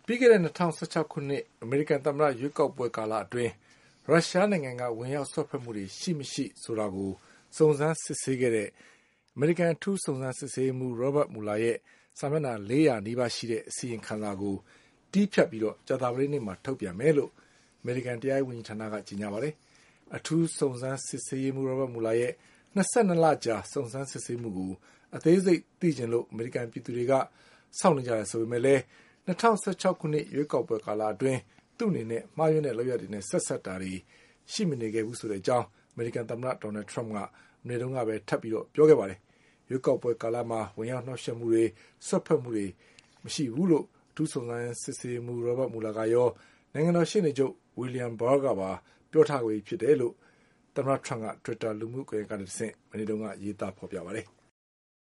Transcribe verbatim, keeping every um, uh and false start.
ပြီးခဲ့တဲ့၂၀၁၆ခုနှစ်အမေရိကန်သမ္မတရွေးကောက်ပွဲကာလအတွင်းရုရှားနိုင်ငံကဝင်ရောက်စွက်ဖက်မှုတွေရှိမရှိဆိုတာကိုစုံစမ်းစစ်ဆေးခဲ့တဲ့အမေရိကန်အထူးစုံစမ်းစစ်ဆေးမှု Robert Mueller ရဲ့စာမျက်နှာလေးရာနီးပါးရှိတဲ့အစီရင်ခံစာကိုတီးဖြတ်ပြီးတော့ကြာသပတေးနေ့မှာထုတ်ပြန်မယ်လို့အမေရိကန်တရားရေးဝန်ကြီးဌာနကကြေညာပါတယ်။အထူးစုံစမ်းစစ်ဆေးမှု Robert Mueller ရဲ့၂၂လကြာစုံစမ်းစစ်ဆေးမှုကိုအသေးစိတ်သိကျင်လို့အမေရိကန်ပြည်သူတွေကစောင့်နေကြတယ်ဆိုပေမဲ့လည်း၂၀၁၆ခုနှစ်ရွေးကောက်ပွဲကာလအတွင်းသူ့အနေနဲ့မှားယွင်းတဲ့လုပ်ရပ်တွေနဲ့ဆက်ဆက်တာတွေရှိမနေခဲ့ဘူးဆိုတဲ့အကြောင်းအမေရိကန်သမ္မတဒေါ်နယ်ထရမ့်ကမနေ့တုန်းကပဲထပ်ပြီးတော့ပြောခဲ့ပါတယ်။ရွေးကောက်ပွဲကာလမှာဝင်ရောက်နှောက်ယှက်မှုတွေဆွတ်ဖက်မှုတွေမရှိဘူးလို့အထူးစုံစမ်းစစ်ဆေးမှု Robert Mueller ကရောနိုင်ငံတော်ရှေ့နေချုပ် William Barr ကပါပြောထားပြီးဖြစ်တယ်လို့သမ္မတထရမ့်က Twitter လူမှုကွန်ရက်ကနေတဆင့်မနေ့တုန်းကရေးသားဖော်ပြပါတယ်။